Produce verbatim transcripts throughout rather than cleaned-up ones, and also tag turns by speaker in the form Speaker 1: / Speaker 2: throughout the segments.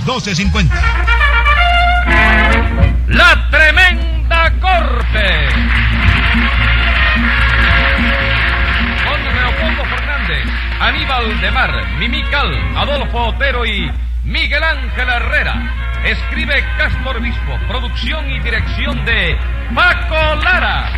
Speaker 1: doce cincuenta.
Speaker 2: La Tremenda Corte. Con Leopoldo Fernández, Aníbal de Mar, Mimical, Adolfo Otero y Miguel Ángel Herrera. Escribe Castro Obispo. Producción y dirección de Paco Lara.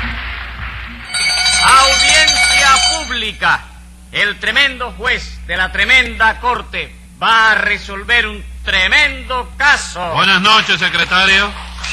Speaker 3: Audiencia pública. El tremendo juez de la tremenda corte va a resolver un tremendo caso.
Speaker 4: Buenas noches, secretario.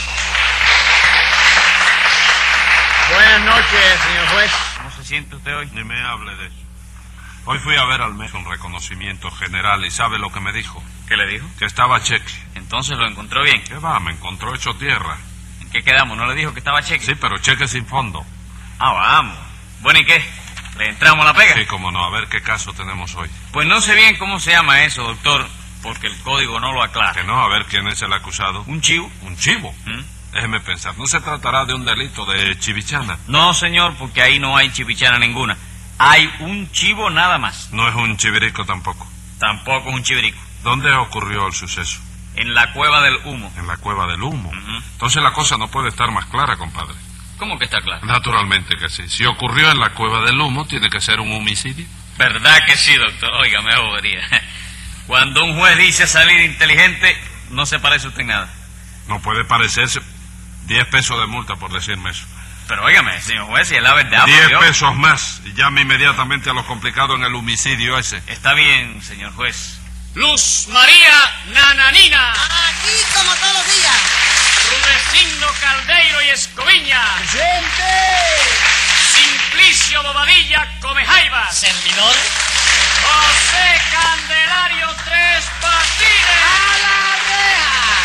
Speaker 3: Buenas noches, señor juez. ¿Cómo se siente usted hoy?
Speaker 4: Ni me hable de eso. Hoy fui a ver al mes con reconocimiento general y ¿sabe lo que me dijo?
Speaker 3: ¿Qué le dijo?
Speaker 4: Que estaba cheque.
Speaker 3: Entonces lo encontró bien.
Speaker 4: ¿Qué va? Me encontró hecho tierra.
Speaker 3: ¿En qué quedamos? ¿No le dijo que estaba cheque?
Speaker 4: Sí, pero cheque sin fondo.
Speaker 3: Ah, vamos. Bueno, ¿y qué? ¿Le entramos la pega?
Speaker 4: Sí, cómo no. A ver qué caso tenemos hoy.
Speaker 3: Pues no sé bien cómo se llama eso, doctor, porque el código no lo aclara.
Speaker 4: Que no, a ver quién es el acusado.
Speaker 3: ¿Un chivo?
Speaker 4: ¿Un chivo?
Speaker 3: ¿Mm?
Speaker 4: Déjeme pensar. ¿No se tratará de un delito de chivichana?
Speaker 3: No, señor, porque ahí no hay chivichana ninguna. Hay un chivo nada más.
Speaker 4: No es un chivirico tampoco.
Speaker 3: Tampoco es un chivirico.
Speaker 4: ¿Dónde ocurrió el suceso?
Speaker 3: En la Cueva del Humo.
Speaker 4: En la Cueva del Humo.
Speaker 3: Uh-huh.
Speaker 4: Entonces la cosa no puede estar más clara, compadre.
Speaker 3: ¿Cómo que está claro?
Speaker 4: Naturalmente que sí. Si ocurrió en la Cueva del Humo, tiene que ser un homicidio.
Speaker 3: ¿Verdad que sí, doctor? Oiga, me bobería. Cuando un juez dice salir inteligente, no se parece usted en nada.
Speaker 4: No puede parecerse. Diez pesos de multa por decirme eso.
Speaker 3: Pero óigame, señor juez, si es la verdad...
Speaker 4: Diez
Speaker 3: yo...
Speaker 4: pesos más y llame inmediatamente a lo complicado en el homicidio ese.
Speaker 3: Está bien, señor juez. Luz María Nananina.
Speaker 5: Aquí como todos los días.
Speaker 3: Rudecindo Caldeiro y Escoviña.
Speaker 5: ¡Presente!
Speaker 3: Simplicio Bobadilla Comejaivas.
Speaker 5: Servidor.
Speaker 3: José Candelario Tres Patines.
Speaker 5: ¡A la reja!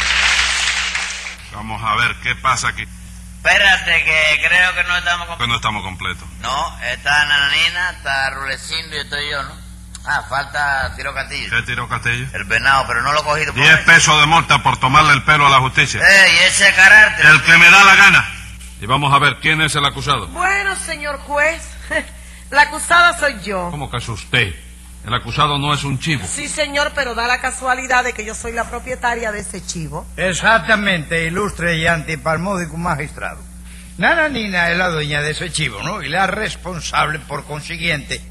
Speaker 4: Vamos a ver qué pasa aquí.
Speaker 6: Espérate, que creo que no estamos completos.
Speaker 4: Que no estamos completos.
Speaker 6: No, está Nananina, está Rulecindo y estoy yo, ¿no? Ah, falta Tiro Castillo.
Speaker 4: ¿Qué tiró Castillo?
Speaker 6: El venado, pero no lo he cogido por
Speaker 4: Diez
Speaker 6: ahí.
Speaker 4: pesos de multa por tomarle el pelo a la justicia.
Speaker 6: ¡Ey, ese carácter!
Speaker 4: El que me da la gana. Y vamos a ver quién es el acusado.
Speaker 5: Bueno, señor juez, la acusada soy yo.
Speaker 4: ¿Cómo que es usted? El acusado no es un chivo.
Speaker 5: Sí, señor, pero da la casualidad de que yo soy la propietaria de ese chivo.
Speaker 7: Exactamente, ilustre y antipalmódico magistrado. Nananina es la dueña de ese chivo, ¿no? Y la responsable, por consiguiente.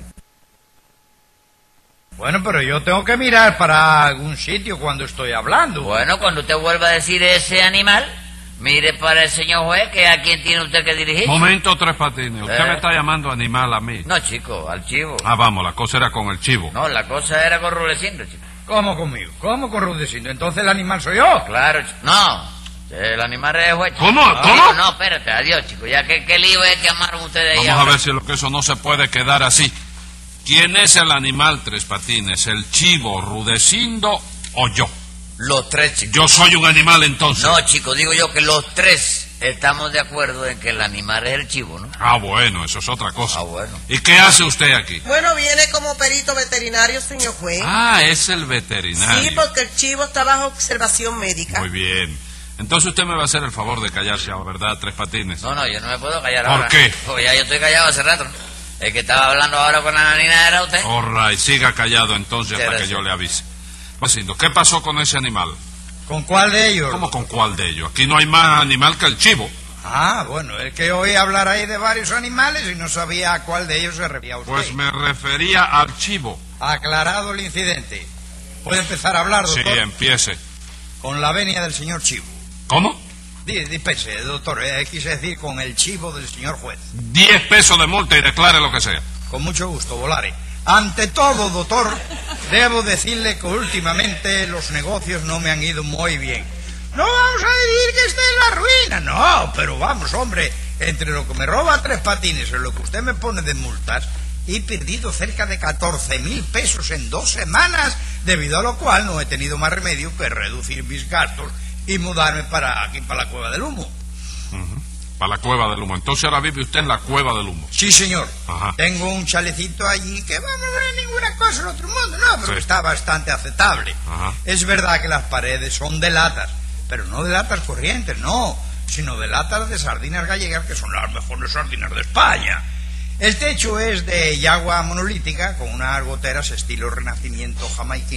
Speaker 7: Bueno, pero yo tengo que mirar para algún sitio cuando estoy hablando.
Speaker 6: Bueno, cuando usted vuelva a decir ese animal, mire para el señor juez, que a quién tiene usted que dirigir.
Speaker 4: Momento, Tres Patines. Usted
Speaker 6: Eh.
Speaker 4: me está llamando animal a mí.
Speaker 6: No, chico, al chivo.
Speaker 4: Ah, vamos, la cosa era con el chivo.
Speaker 6: No, la cosa era con Rulecindo, chico.
Speaker 7: ¿Cómo conmigo? ¿Cómo con Rudecindo? Entonces el animal soy yo.
Speaker 6: Claro, chico. No, el animal es el juez. chico.
Speaker 4: ¿Cómo?
Speaker 6: No,
Speaker 4: ¿Cómo?
Speaker 6: chico, no, espérate, adiós, chico. Ya que qué lío es que amaron ustedes ahí.
Speaker 4: Vamos a
Speaker 6: ahora?
Speaker 4: ver si lo que eso no se puede quedar así. ¿Quién es el animal, Tres Patines? ¿El chivo, Rudecindo o yo?
Speaker 6: Los tres, chicos.
Speaker 4: Yo soy un animal entonces.
Speaker 6: No, chico, digo yo que los tres estamos de acuerdo en que el animal es el chivo, ¿no?
Speaker 4: Ah, bueno, eso es otra cosa.
Speaker 6: Ah, bueno.
Speaker 4: ¿Y qué hace usted aquí?
Speaker 5: Bueno, viene como perito veterinario, señor juez.
Speaker 4: Ah, es el veterinario.
Speaker 5: Sí, porque el chivo está bajo observación médica.
Speaker 4: Muy bien. Entonces usted me va a hacer el favor de callarse, ¿verdad, Tres Patines?
Speaker 6: No, no, yo no me puedo callar
Speaker 4: ¿Por
Speaker 6: ahora.
Speaker 4: qué?
Speaker 6: Porque ya yo estoy callado hace rato, ¿no? El que estaba hablando ahora con la nanina era usted.
Speaker 4: All right, siga callado entonces
Speaker 6: Muchas
Speaker 4: hasta que
Speaker 6: gracias.
Speaker 4: yo le avise. Rudecindo, ¿qué pasó con ese animal?
Speaker 7: ¿Con cuál de ellos?
Speaker 4: ¿Cómo con cuál de ellos? Aquí no hay más animal que el chivo.
Speaker 7: Ah, bueno, es que oí hablar ahí de varios animales y no sabía a cuál de ellos se refería usted.
Speaker 4: Pues me refería al chivo.
Speaker 7: Aclarado el incidente. ¿Puede empezar a hablar,
Speaker 4: Sí,
Speaker 7: doctor?
Speaker 4: empiece.
Speaker 7: Con la venia del señor chivo.
Speaker 4: ¿Cómo?
Speaker 7: Di- Dispense, doctor, eh, quise decir con el chivo del señor juez.
Speaker 4: Diez pesos de multa y declare lo que sea.
Speaker 7: Con mucho gusto, Volare. Ante todo, doctor, debo decirle que últimamente los negocios no me han ido muy bien. No vamos a decir que esté en la ruina, no, pero vamos, hombre, entre lo que me roba Tres Patines y lo que usted me pone de multas, he perdido cerca de catorce mil pesos en dos semanas, debido a lo cual no he tenido más remedio que reducir mis gastos y mudarme para aquí, para la Cueva del Humo.
Speaker 4: Uh-huh. Para la Cueva del Humo. Entonces ahora vive usted en la Cueva del Humo.
Speaker 7: Sí, señor.
Speaker 4: Ajá.
Speaker 7: Tengo un chalecito allí que, bueno, no es ninguna cosa en otro mundo, no, pero
Speaker 4: Sí.
Speaker 7: está bastante aceptable.
Speaker 4: Ajá.
Speaker 7: Es verdad que las paredes son de latas, pero no de latas corrientes, no, sino de latas de sardinas gallegas, que son las mejores sardinas de España. El techo es de yagua monolítica, con unas goteras estilo renacimiento jamaiquino,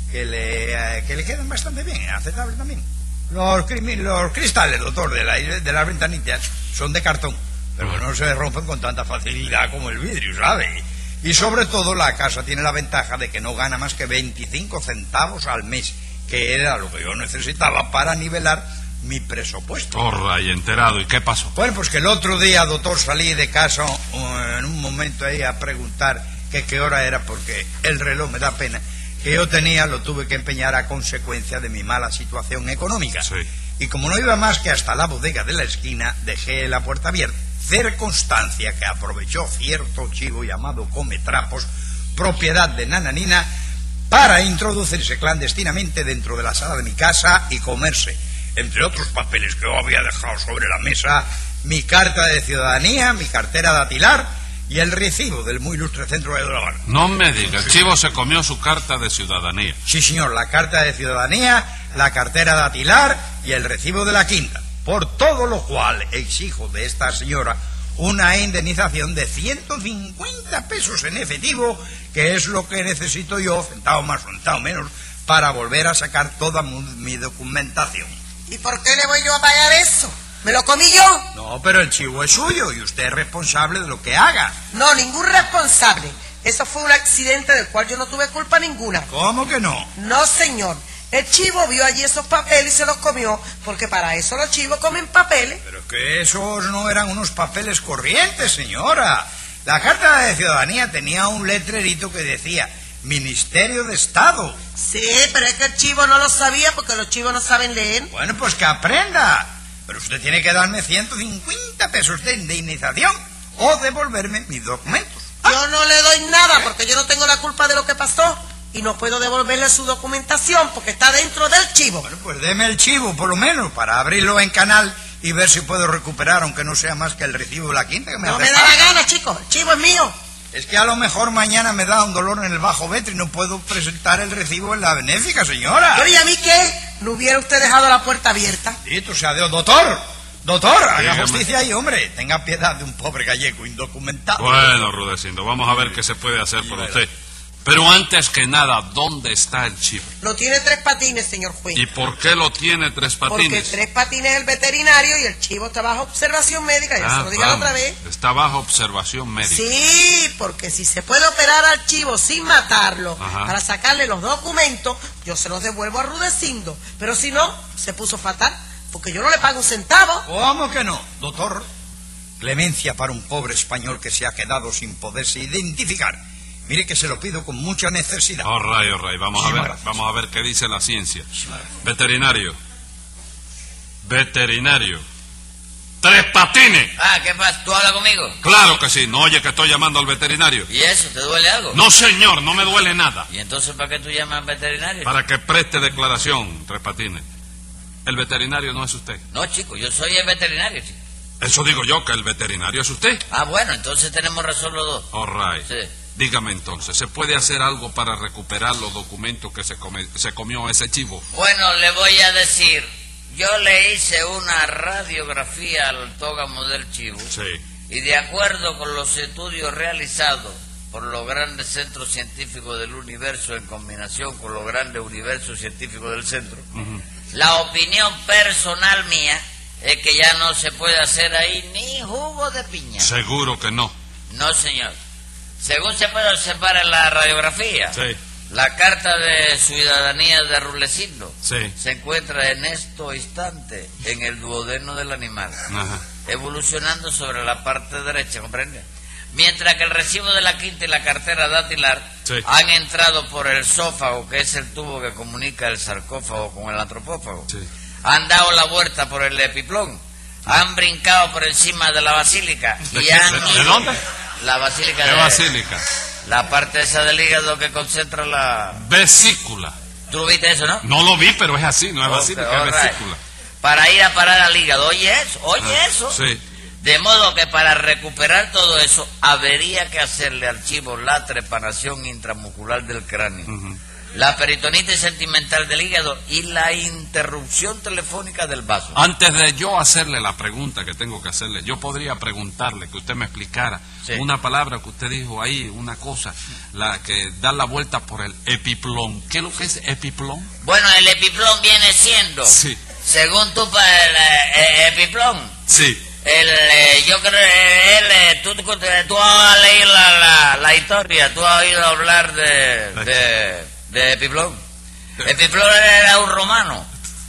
Speaker 7: que le, eh, que le quedan bastante bien, aceptable también. Los, crimi- los cristales, doctor, de, la, de las ventanillas son de cartón, pero no se rompen con tanta facilidad como el vidrio, ¿sabe? Y sobre todo la casa tiene la ventaja de que no gana más que veinticinco centavos al mes, que era lo que yo necesitaba para nivelar mi presupuesto.
Speaker 4: Horra, y enterado. ¿Y qué pasó?
Speaker 7: Bueno, pues que el otro día, doctor, salí de casa uh, en un momento ahí a preguntar que qué hora era, porque el reloj, me da pena, que yo tenía, lo tuve que empeñar a consecuencia de mi mala situación económica.
Speaker 4: Sí.
Speaker 7: Y como no iba más que hasta la bodega de la esquina, dejé la puerta abierta. Circunstancia que aprovechó cierto chivo llamado Cometrapos, propiedad de Nananina, para introducirse clandestinamente dentro de la sala de mi casa y comerse, entre otros papeles que yo había dejado sobre la mesa, mi carta de ciudadanía, mi cartera datilar y el recibo del muy ilustre centro de Habana.
Speaker 4: No me diga, el chivo se comió su carta de ciudadanía.
Speaker 7: Sí, señor, la carta de ciudadanía, la cartera datilar y el recibo de la quinta. Por todo lo cual exijo de esta señora una indemnización de ciento cincuenta pesos en efectivo, que es lo que necesito yo, centavo más o centavo menos, para volver a sacar toda mu- mi documentación.
Speaker 5: ¿Y por qué le voy yo a pagar eso? ¿Me lo comí yo?
Speaker 7: No, pero el chivo es suyo y usted es responsable de lo que haga.
Speaker 5: No, ningún responsable. Eso fue un accidente del cual yo no tuve culpa ninguna.
Speaker 7: ¿Cómo que no?
Speaker 5: No, señor. El chivo vio allí esos papeles y se los comió, porque para eso los chivos comen papeles.
Speaker 7: Pero que esos no eran unos papeles corrientes, señora. La carta de ciudadanía tenía un letrerito que decía Ministerio de Estado.
Speaker 5: Sí, pero es que el chivo no lo sabía porque los chivos no saben leer.
Speaker 7: Bueno, pues que aprenda. Pero usted tiene que darme ciento cincuenta pesos de indemnización o devolverme mis documentos.
Speaker 5: Yo no le doy nada porque yo no tengo la culpa de lo que pasó y no puedo devolverle su documentación porque está dentro del chivo.
Speaker 7: Bueno, pues deme el chivo por lo menos para abrirlo en canal y ver si puedo recuperar, aunque no sea más que el recibo de la quinta que me
Speaker 5: No
Speaker 7: hace
Speaker 5: me da
Speaker 7: falta.
Speaker 5: la gana, chicos. El chivo es mío.
Speaker 7: Es que a lo mejor mañana me da un dolor en el bajo ventre y no puedo presentar el recibo en la benéfica, señora.
Speaker 5: Pero ¿y a mí qué? ¿No hubiera usted dejado la puerta abierta?
Speaker 7: Dito sea Dios, doctor. Doctor, haga
Speaker 4: Dígame.
Speaker 7: justicia ahí, hombre. Tenga piedad de un pobre gallego indocumentado.
Speaker 4: Bueno, Rudecindo, vamos a ver qué se puede hacer por usted. Pero antes que nada, ¿dónde está el chivo?
Speaker 5: Lo tiene Tres Patines, señor juez.
Speaker 4: ¿Y por qué lo tiene Tres
Speaker 5: Porque
Speaker 4: Patines?
Speaker 5: Tres Patines es el veterinario y el chivo está bajo observación médica, ya
Speaker 4: Ah,
Speaker 5: se lo diga la
Speaker 4: vamos.
Speaker 5: otra vez.
Speaker 4: Está bajo observación médica.
Speaker 5: Sí, porque si se puede operar al chivo sin matarlo,
Speaker 4: Ajá.
Speaker 5: para sacarle los documentos, yo se los devuelvo a Rudecindo. Pero si no, se puso fatal, porque yo no le pago un centavo.
Speaker 7: ¿Cómo que no, doctor? Clemencia para un pobre español que se ha quedado sin poderse identificar. Mire que se lo pido con mucha necesidad.
Speaker 4: All right, all right. Vamos a
Speaker 7: Sí,
Speaker 4: ver,
Speaker 7: gracias.
Speaker 4: vamos a ver qué dice la ciencia. Veterinario. Veterinario. Tres Patines.
Speaker 6: Ah, ¿qué pasa? ¿Tú hablas conmigo?
Speaker 4: Claro que sí. No oye que estoy llamando al veterinario.
Speaker 6: ¿Y eso? ¿Te duele algo?
Speaker 4: No, señor, no me duele nada.
Speaker 6: ¿Y entonces para qué tú llamas al veterinario?
Speaker 4: Para que preste declaración, Tres Patines. El veterinario no es usted.
Speaker 6: No, chico, yo soy el veterinario, chico.
Speaker 4: Eso digo yo, que el veterinario es usted.
Speaker 6: Ah, bueno, entonces tenemos razón los dos.
Speaker 4: All right.
Speaker 6: Sí.
Speaker 4: Dígame entonces, ¿se puede hacer algo para recuperar los documentos que se, come- se comió ese chivo?
Speaker 6: Bueno, le voy a decir, yo le hice una radiografía al tógamo del chivo
Speaker 4: Sí.
Speaker 6: y de acuerdo con los estudios realizados por los grandes centros científicos del universo en combinación con los grandes universos científicos del centro,
Speaker 4: Ujú.
Speaker 6: la opinión personal mía es que ya no se puede hacer ahí ni jugo de piña.
Speaker 4: Seguro que no.
Speaker 6: No, señor. Según se puede observar en la radiografía,
Speaker 4: Sí.
Speaker 6: la carta de ciudadanía de Rudecindo
Speaker 4: Sí.
Speaker 6: se encuentra en este instante en el duodeno del animal,
Speaker 4: Ajá.
Speaker 6: evolucionando sobre la parte derecha, ¿comprende? Mientras que el recibo de la quinta y la cartera datilar
Speaker 4: Sí.
Speaker 6: han entrado por el esófago, que es el tubo que comunica el sarcófago con el antropófago.
Speaker 4: Sí.
Speaker 6: Han dado la vuelta por el epiplón, han brincado por encima de la basílica
Speaker 4: ¿De
Speaker 6: y
Speaker 4: qué?
Speaker 6: han
Speaker 4: ¿De- de
Speaker 6: ido-
Speaker 4: dónde?
Speaker 6: La basílica
Speaker 4: ¿Qué
Speaker 6: de...
Speaker 4: basílica?
Speaker 6: La parte esa del hígado que concentra la...
Speaker 4: Vesícula.
Speaker 6: ¿Tú lo viste eso, no?
Speaker 4: No lo vi, pero es así, no es
Speaker 6: Ok,
Speaker 4: basílica,
Speaker 6: all
Speaker 4: es
Speaker 6: right.
Speaker 4: vesícula.
Speaker 6: Para ir a parar al hígado, oye eso, oye
Speaker 4: Ah,
Speaker 6: eso.
Speaker 4: Sí.
Speaker 6: De modo que para recuperar todo eso, habría que hacerle al chivo la trepanación intramuscular del cráneo.
Speaker 4: Ujú.
Speaker 6: la peritonitis sentimental del hígado y la interrupción telefónica del vaso.
Speaker 4: Antes de yo hacerle la pregunta que tengo que hacerle, yo podría preguntarle que usted me explicara
Speaker 6: Sí.
Speaker 4: una palabra que usted dijo ahí, una cosa, la que da la vuelta por el epiplón. ¿Qué es lo que es epiplón?
Speaker 6: Bueno, el epiplón viene siendo,
Speaker 4: Sí.
Speaker 6: según tu pa- el, eh, epiplón,
Speaker 4: Sí.
Speaker 6: el, eh, yo creo, eh, el, eh, tú, tú, tú has leído la, la, la historia, tú has oído hablar de, de, de epiplón. Epiplón era un romano.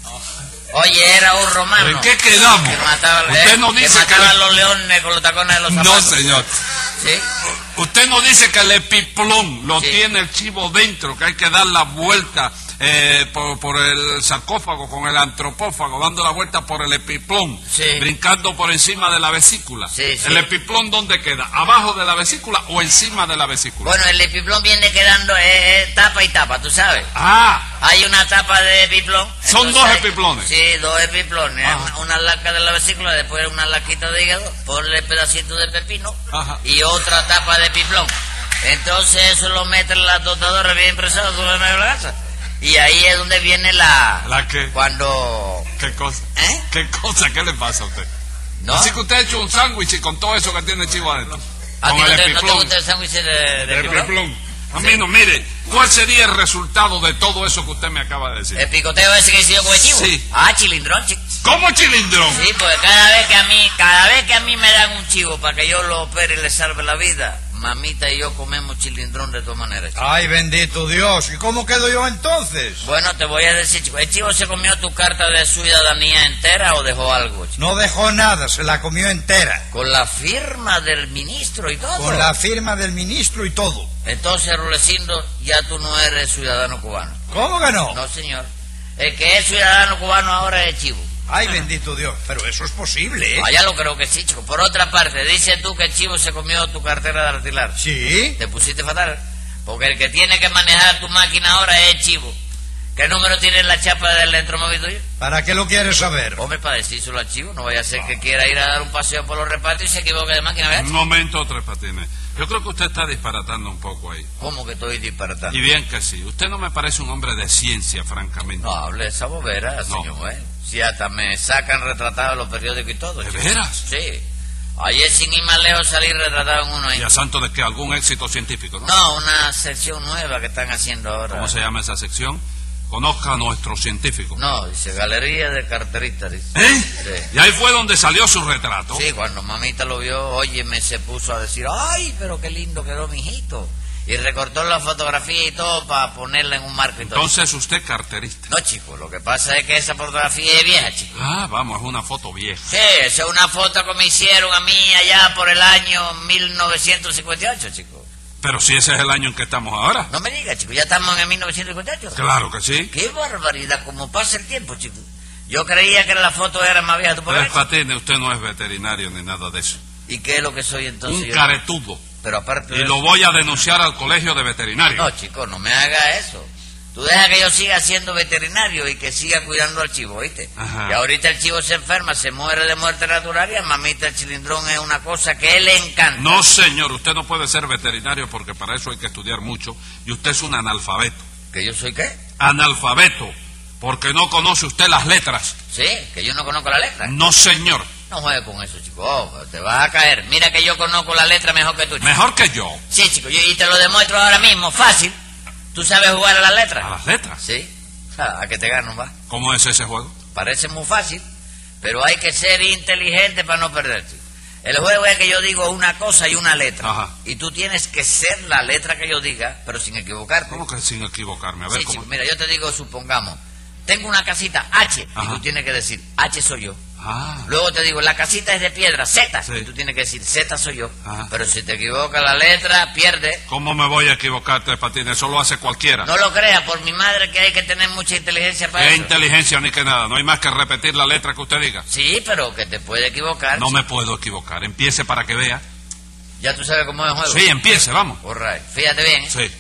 Speaker 6: Oye, era un romano.
Speaker 4: ¿En qué quedamos?
Speaker 6: Que mataba,
Speaker 4: Usted
Speaker 6: eh,
Speaker 4: no dice
Speaker 6: que mataba
Speaker 4: que le-
Speaker 6: a los leones con los tacones de los
Speaker 4: No,
Speaker 6: zapatos.
Speaker 4: señor.
Speaker 6: ¿Sí?
Speaker 4: Usted no dice que el epiplón lo
Speaker 6: Sí.
Speaker 4: tiene el chivo dentro, que hay que dar la vuelta eh, por, por el sarcófago con el antropófago, dando la vuelta por el epiplón,
Speaker 6: Sí.
Speaker 4: brincando por encima de la vesícula.
Speaker 6: Sí, sí.
Speaker 4: ¿El epiplón dónde queda? ¿Abajo de la vesícula o encima de la vesícula?
Speaker 6: Bueno, el epiplón viene quedando eh, eh, tapa y tapa, tú sabes.
Speaker 4: Ah,
Speaker 6: Hay una tapa de epiplón.
Speaker 4: Son
Speaker 6: entonces
Speaker 4: dos
Speaker 6: hay-
Speaker 4: epiplones.
Speaker 6: Sí, dos epiplones.
Speaker 4: Ajá.
Speaker 6: Una, una laca de la vesícula, después una laquita de hígado, ponle pedacito de pepino
Speaker 4: Ajá.
Speaker 6: y otra tapa de epiplón. Entonces eso lo mete en la tostadora bien impresado, tú ves en la casa. Y ahí es donde viene la...
Speaker 4: ¿La qué?
Speaker 6: Cuando...
Speaker 4: ¿qué cosa?
Speaker 6: ¿Eh?
Speaker 4: ¿Qué cosa? ¿Qué le pasa a usted?
Speaker 6: ¿No?
Speaker 4: Así que usted ha hecho un sándwich y con todo eso que tiene el chivo adentro.
Speaker 6: ¿A ti
Speaker 4: Con
Speaker 6: no
Speaker 4: el
Speaker 6: te, no te
Speaker 4: epiplón.
Speaker 6: gusta el sándwich de, de
Speaker 4: El
Speaker 6: epiplón?
Speaker 4: epiplón. A mí no, mire, ¿cuál sería el resultado de todo eso que usted me acaba de decir?
Speaker 6: El picoteo ese que hice yo con el chivo.
Speaker 4: Sí.
Speaker 6: Ah, chilindrón, chico.
Speaker 4: ¿Cómo chilindrón?
Speaker 6: Sí, porque cada vez que a mí, cada vez que a mí me dan un chivo para que yo lo opere y le salve la vida, mamita y yo comemos chilindrón de todas maneras, chico.
Speaker 7: Ay, bendito Dios. ¿Y cómo quedo yo entonces?
Speaker 6: Bueno, te voy a decir, chico, ¿el chivo se comió tu carta de ciudadanía entera o dejó algo, chico?
Speaker 7: No dejó nada, se la comió entera.
Speaker 6: Con la firma del ministro y todo.
Speaker 7: Con la firma del ministro y todo.
Speaker 6: Entonces, Rulecindo, ya tú no eres ciudadano cubano.
Speaker 7: ¿Cómo que no?
Speaker 6: No, señor. El que es ciudadano cubano ahora es el chivo.
Speaker 7: Ay, bendito Dios. Pero eso es posible, ¿eh?
Speaker 6: Ah, ya lo creo que sí, chico. Por otra parte, dices tú que el chivo se comió tu cartera de alquilar.
Speaker 7: Sí.
Speaker 6: Te pusiste fatal. Porque el que tiene que manejar tu máquina ahora es el chivo. ¿Qué número tiene la chapa del electromóvil tuyo?
Speaker 7: ¿Para qué lo quieres saber?
Speaker 6: Hombre, para decírselo al chivo. No vaya a ser que quiera ir a dar un paseo por los repartos y se equivoque de máquina, ¿verdad?
Speaker 4: Un momento, Tres Patines. Yo creo que usted está disparatando un poco ahí.
Speaker 6: ¿Cómo que estoy disparatando?
Speaker 4: Y bien que sí. Usted no me parece un hombre de ciencia, francamente.
Speaker 6: No hable esa bobera,
Speaker 4: No.
Speaker 6: señor juez. Si hasta me sacan retratado en los periódicos y todo.
Speaker 4: ¿De
Speaker 6: chico.
Speaker 4: veras?
Speaker 6: Sí. Ayer sin ir más lejos salí retratado en uno ahí.
Speaker 4: ¿Y a santo de qué? ¿Algún éxito científico, no?
Speaker 6: No, una sección nueva que están haciendo ahora.
Speaker 4: ¿Cómo se llama esa sección? Conozca a nuestro científico.
Speaker 6: No, dice Galería de Carteristas. Dice.
Speaker 4: ¿Eh?
Speaker 6: Sí.
Speaker 4: Y ahí fue donde salió su retrato.
Speaker 6: Sí, cuando mamita lo vio, oye, me se puso a decir, ay, pero qué lindo quedó mi hijito. Y recortó la fotografía y todo para ponerla en un marco y todo.
Speaker 4: Entonces usted carterista.
Speaker 6: No, chico, lo que pasa es que esa fotografía es vieja, chico.
Speaker 4: Ah, vamos, es una foto vieja.
Speaker 6: Sí, esa es una foto que me hicieron a mí allá por el año mil novecientos cincuenta y ocho, chico.
Speaker 4: Pero si ese es el año en que estamos ahora.
Speaker 6: No me digas, chico, ya estamos en mil novecientos cincuenta y ocho.
Speaker 4: Claro que sí.
Speaker 6: Qué barbaridad, como pasa el tiempo, chico. Yo creía que la foto era más vieja. ¿Tú por
Speaker 4: Tres
Speaker 6: qué?
Speaker 4: Patines, usted no es veterinario ni nada de eso.
Speaker 6: ¿Y qué es lo que soy entonces?
Speaker 4: Un
Speaker 6: yo?
Speaker 4: caretudo.
Speaker 6: Pero aparte de
Speaker 4: Y lo
Speaker 6: eso-
Speaker 4: voy a denunciar al colegio de veterinarios.
Speaker 6: No, chico, no me haga eso. Tú deja que yo siga siendo veterinario y que siga cuidando al chivo, ¿oíste?
Speaker 4: Ajá.
Speaker 6: Y ahorita el chivo se enferma, se muere de muerte natural y a mamita el chilindrón es una cosa que él le encanta.
Speaker 4: No, señor, usted no puede ser veterinario porque para eso hay que estudiar mucho. Y usted es un analfabeto.
Speaker 6: ¿Que yo soy qué?
Speaker 4: Analfabeto. Porque no conoce usted las letras.
Speaker 6: Sí, que yo no conozco la letra.
Speaker 4: No, señor.
Speaker 6: No juegues con eso, chico. Oh, te vas a caer. Mira que yo conozco la letra mejor que tú, chico.
Speaker 4: Mejor que yo.
Speaker 6: Sí, chico, yo, y te lo demuestro ahora mismo, fácil. ¿Tú sabes jugar a las
Speaker 4: ¿A
Speaker 6: letras?
Speaker 4: las letras?
Speaker 6: Sí. Ah, a que te gano, va.
Speaker 4: ¿Cómo es ese juego?
Speaker 6: Parece muy fácil, pero hay que ser inteligente para no perderte. El juego es que yo digo una cosa y una letra.
Speaker 4: Ajá.
Speaker 6: Y tú tienes que ser la letra que yo diga, pero sin equivocarte.
Speaker 4: ¿Cómo que sin equivocarme? A ver
Speaker 6: Sí,
Speaker 4: cómo.
Speaker 6: chico, mira, yo te digo, supongamos, tengo una casita H,
Speaker 4: Ajá.
Speaker 6: y tú tienes que decir, H soy yo.
Speaker 4: Ah,
Speaker 6: Luego te digo, la casita es de piedra, Z,
Speaker 4: Sí.
Speaker 6: y tú tienes que decir, Z soy yo.
Speaker 4: Ajá.
Speaker 6: Pero si te equivocas la letra, pierde.
Speaker 4: ¿cómo me voy a equivocar, Tres Patines? Eso lo hace cualquiera.
Speaker 6: No lo creas, por mi madre que hay que tener mucha inteligencia para
Speaker 4: ¿Qué
Speaker 6: eso.
Speaker 4: inteligencia ni que nada? No hay más que repetir la letra que usted diga.
Speaker 6: Sí, pero que te puede equivocar.
Speaker 4: No
Speaker 6: chico.
Speaker 4: me puedo equivocar. Empiece para que vea.
Speaker 6: Ya tú sabes cómo es el juego.
Speaker 4: Sí, empiece, vamos.
Speaker 6: All right. Fíjate bien, ¿eh?
Speaker 4: Sí.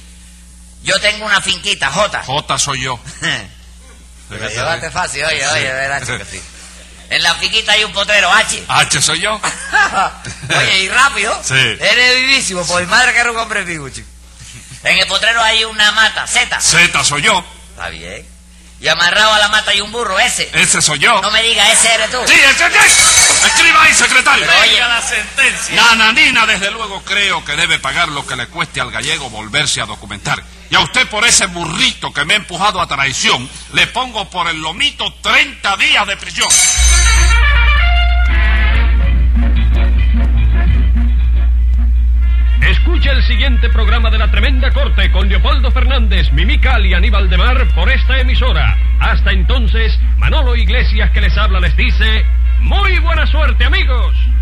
Speaker 6: Yo tengo una finquita, J.
Speaker 4: J soy yo.
Speaker 6: Te lo llevaste fácil, oye, oye, verás, chico, sí. En la finquita hay un potrero, H.
Speaker 4: H soy yo.
Speaker 6: Oye, y rápido.
Speaker 4: Sí.
Speaker 6: Eres vivísimo, por mi madre que era un hombre vivo, chico. En el potrero hay una mata, Z.
Speaker 4: Z soy yo.
Speaker 6: Está bien. Y amarrado a la mata hay un burro, ese.
Speaker 4: Ese soy yo.
Speaker 6: No me digas, ese eres tú.
Speaker 4: Sí, ese es. Escriba ahí, secretario.
Speaker 3: Oye, la sentencia.
Speaker 4: Nananina, desde luego creo que debe pagar lo que le cueste al gallego volverse a documentar. Y a usted por ese burrito que me ha empujado a traición, le pongo por el lomito treinta días de prisión.
Speaker 2: Escucha el siguiente programa de La Tremenda Corte con Leopoldo Fernández, Mimical y Aníbal de Mar por esta emisora. Hasta entonces, Manolo Iglesias que les habla les dice, ¡muy buena suerte, amigos!